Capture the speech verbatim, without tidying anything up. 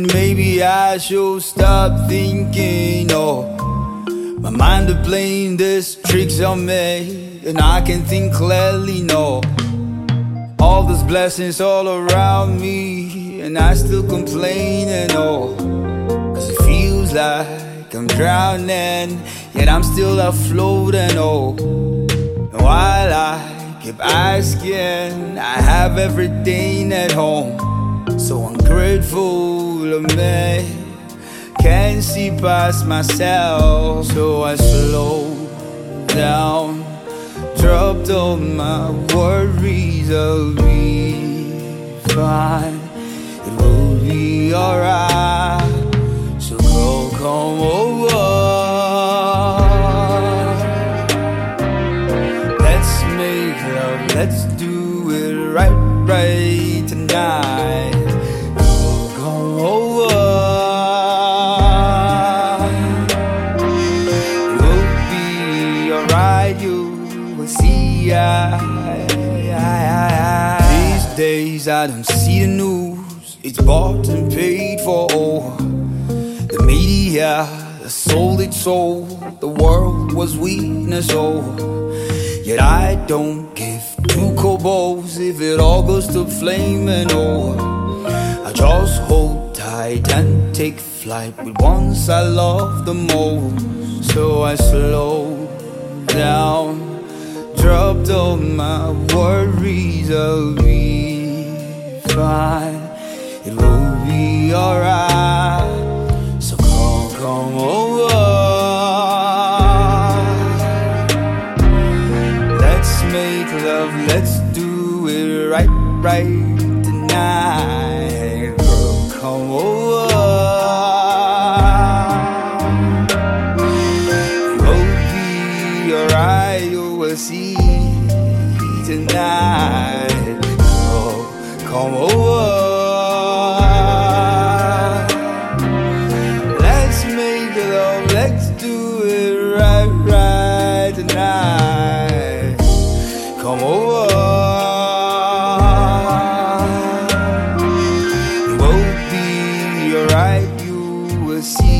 maybe I should stop thinking. Oh, my mind is playing this tricks on me, and I can think clearly. No, all those blessings all around me, and I still complaining. Oh, cause it feels like I'm drowning, yet I'm still afloat. And oh, and while I keep asking, I have everything at home. So ungrateful of me, can't see past myself. So I slow down, dropped all my worries. I'll be fine, it will be alright. So go, come over, let's make love, let's do it right, right tonight. These days I don't see the news, it's bought and paid for. Oh, the media, the sold its soul, the world was weakness. Oh, yet I don't give two kobolds if it all goes to flame. And oh, I just hold tight and take flight with ones I love the most. So I slow down, dropped all my worries. I'll be fine, it will be alright. So come, come over, let's make love, let's do it right, right tonight. Girl, come over, it will be alright, you will see tonight. Oh, come over, let's make love, let's do it right, right tonight. Come over, it will be alright, you will see